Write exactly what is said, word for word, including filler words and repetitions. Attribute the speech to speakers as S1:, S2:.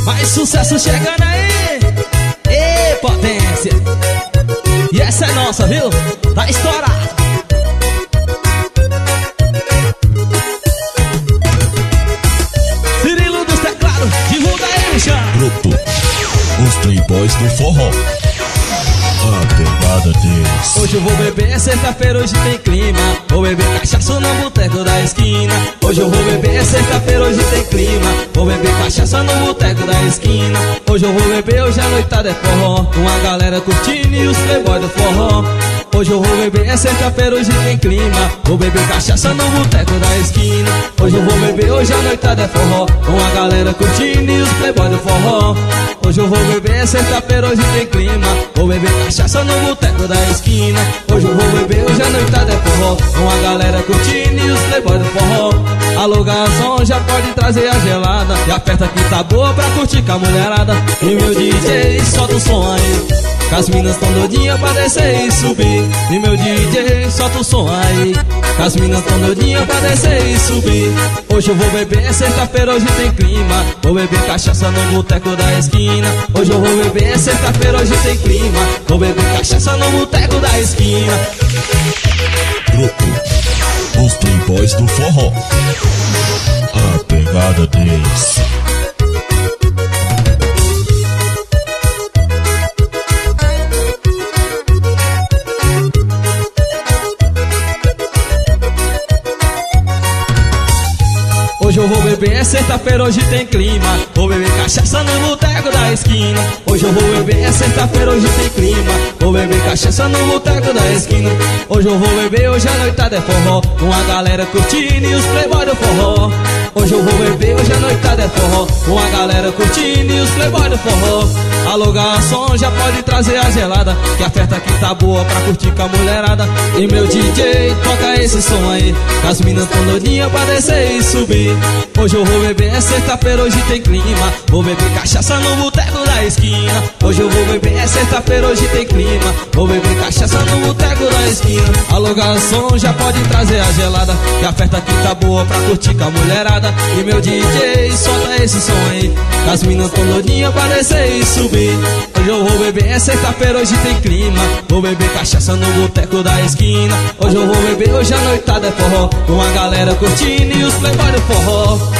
S1: Mais sucesso chegando aí. Ê, potência. E essa é nossa, viu? Tá estourado. Cirilo dos teclados, divulga aí, bichão.
S2: Grupo Os Playboys do Forró. A pegada deles.
S1: Hoje eu vou beber, é sexta-feira, hoje tem clima. Vou beber cachaça no boteco da esquina. Hoje eu vou beber, é sexta-feira, hoje tem clima. Vou beber cachaça no boteco da esquina. Hoje eu vou beber, hoje a noitada é forró. Com a galera curtindo e os playboys do forró. Hoje eu vou beber, é sexta-feira, hoje tem clima. Vou beber cachaça no boteco da esquina. Hoje eu vou beber, hoje a noitada é forró. Com a galera curtindo e os playboys do forró. Hoje eu vou beber, é sexta-feira, hoje tem clima. Vou beber cachaça no boteco da esquina. Hoje eu vou beber, hoje a noitada é forró. Com a galera curtindo e os playboys do forró. Alô garçom, já pode trazer a gelada. E a festa aqui tá boa pra curtir com a mulherada. E meu D J, solta o som aí, que as minas tão doidinhas pra descer e subir. E meu D J, solta o som aí, que as minas tão doidinhas pra descer e subir. Hoje eu vou beber, é sexta-feira, hoje tem clima. Vou beber cachaça no boteco da esquina. Hoje eu vou beber, é sexta-feira, hoje tem clima. Vou beber cachaça no boteco da esquina.
S2: Grupo Os Playboys do Forró. A pegada deles.
S1: Hoje eu vou beber, é sexta-feira, hoje tem clima. Vou beber cachaça no boteco da esquina. Hoje eu vou beber, é sexta-feira, hoje tem clima. Vou beber cachaça no boteco da esquina. Hoje eu vou beber, hoje a noitada é forró. Com a galera curtindo e os playboys do forró. Hoje eu vou beber, hoje a noitada é forró. Com a galera curtindo e os playboys do forró. Alô garçom, já pode trazer a gelada, que a festa aqui tá boa pra curtir com a mulherada. E meu D J, toca esse som aí, que as minas tão doidinhas pra descer e subir. Hoje eu vou beber, é sexta-feira, hoje tem clima. Vou beber cachaça no boteco da esquina. Hoje eu vou beber, é sexta-feira, hoje tem clima. Vou beber cachaça no boteco da esquina. Alô garçom, já pode trazer a gelada, que a festa aqui tá boa pra curtir com a mulherada. E meu D J, solta esse som aí, que as minas tão doidinhas pra descer e subir. Hoje eu vou beber, é sexta-feira, hoje tem clima. Vou beber cachaça no boteco da esquina. Hoje eu vou beber, hoje a noitada é forró. Com a galera curtindo e os playboys do forró.